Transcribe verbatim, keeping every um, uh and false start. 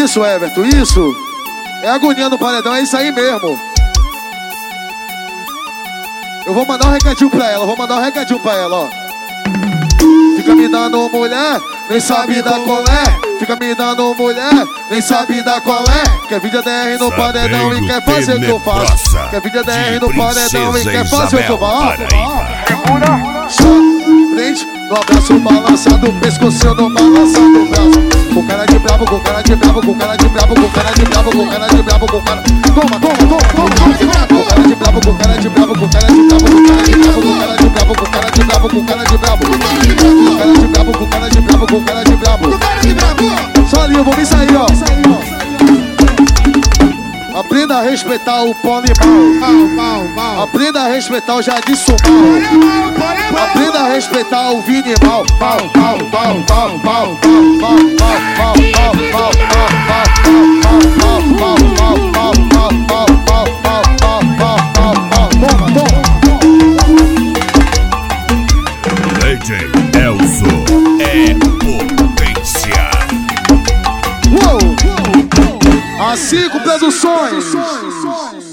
Isso, Everton, isso. É agonia no paredão, é isso aí mesmo. Eu vou mandar um recadinho pra ela, vou mandar um recadinho pra ela, ó. Fica me dando mulher, nem sabe da colé. Fica me dando mulher, nem sabe da colé. Quer vídeo D R no paredão e quer fazer o que eu faço. Quer vídeo D R no paredão e quer fazer o que eu faço. Frente, no abraço balançado, pescoço no balançado o braço. Com cara de brabo, com cara de brabo, com cara de brabo, com cara de brabo, com cara de brabo, com cara. Toma, toma, toma, toma. Com cara de brabo, com cara de brabo, com cara de brabo, com cara de brabo, com cara de brabo, com cara de brabo, com cara de brabo. Com cara de brabo, com cara de brabo, com cara de brabo, com cara de brabo. Só ali, eu vou me sair, ó. Aprenda a respeitar o polimal. Aprenda a respeitar o Jadson mal. Aprenda a respeitar o Vini mal. Mal, mal, mal, mal, mal, mal, mal, mal, D J Elzo é potência. Uou! A cinco Produções.